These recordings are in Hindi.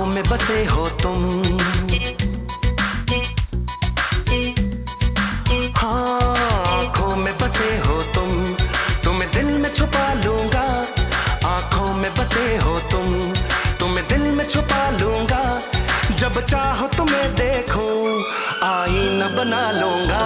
में बसे हो तुम, हाँ आँखों में बसे हो तुम, तुम्हें दिल में छुपा लूंगा। आँखों में बसे हो तुम, तुम्हें दिल में छुपा लूंगा। जब चाहो तुम्हें देखूं, आईना बना लूंगा।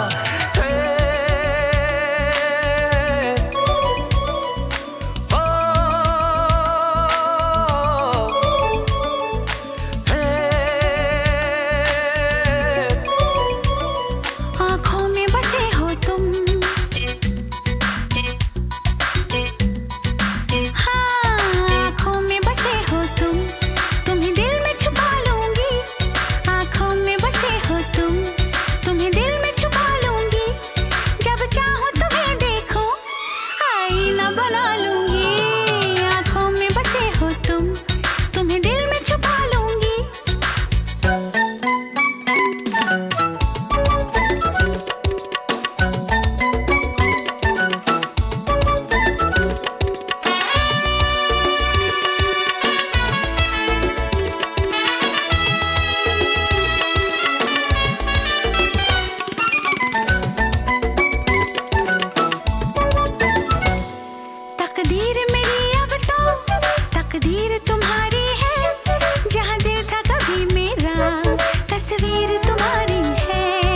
तकदीर तुम्हारी है, जहाँ दिल था कभी मेरा, तस्वीर तुम्हारी है।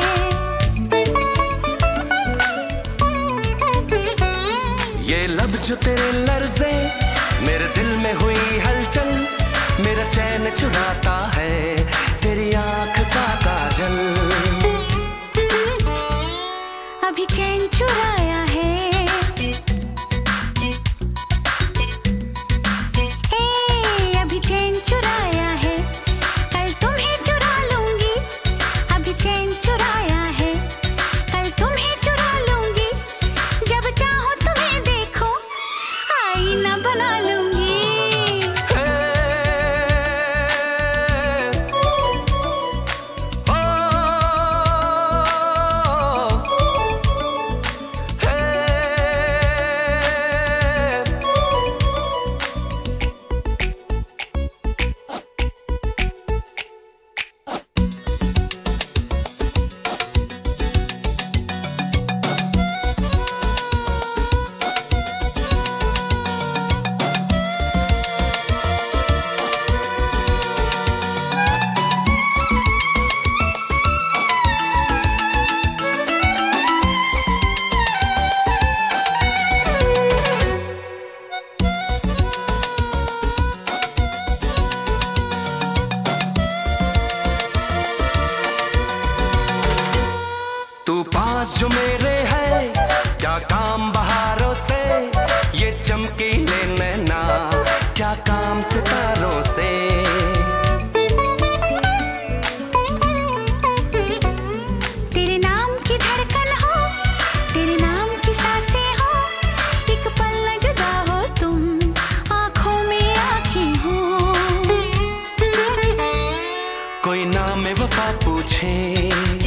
ये लब जो तेरे लर्ज़े, मेरे दिल में हुई हलचल, मेरा चैन चुराता है तेरी आँख का काजल। अभी चैन चुराया है, बना लूंगी। तू पास जो मेरे है, क्या काम बहारों से, ये चमकीले नैना क्या काम सितारों से। तेरे नाम की धड़कन हो, तेरे नाम की सांसें हो, एक पल न जुदा हो तुम, आँखों में आँखें हो। कोई नाम वफा पूछे